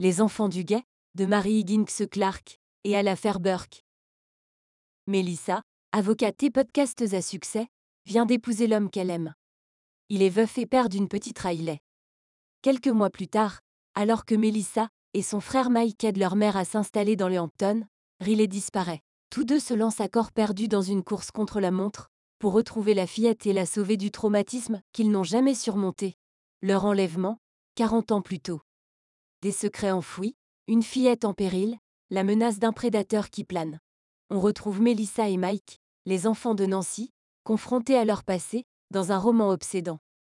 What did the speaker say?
Les enfants du guet, de Mary Higgins Clark, et à l'affaire Burke. Melissa, avocate et podcasteuse à succès, vient d'épouser l'homme qu'elle aime. Il est veuf et père d'une petite Riley. Quelques mois plus tard, alors que Melissa et son frère Mike aident leur mère à s'installer dans les Hamptons, Riley disparaît. Tous deux se lancent à corps perdu dans une course contre la montre, pour retrouver la fillette et la sauver du traumatisme qu'ils n'ont jamais surmonté. Leur enlèvement, 40 ans plus tôt. Des secrets enfouis, une fillette en péril, la menace d'un prédateur qui plane. On retrouve Melissa et Mike, les enfants de Nancy, confrontés à leur passé, dans un roman obsédant.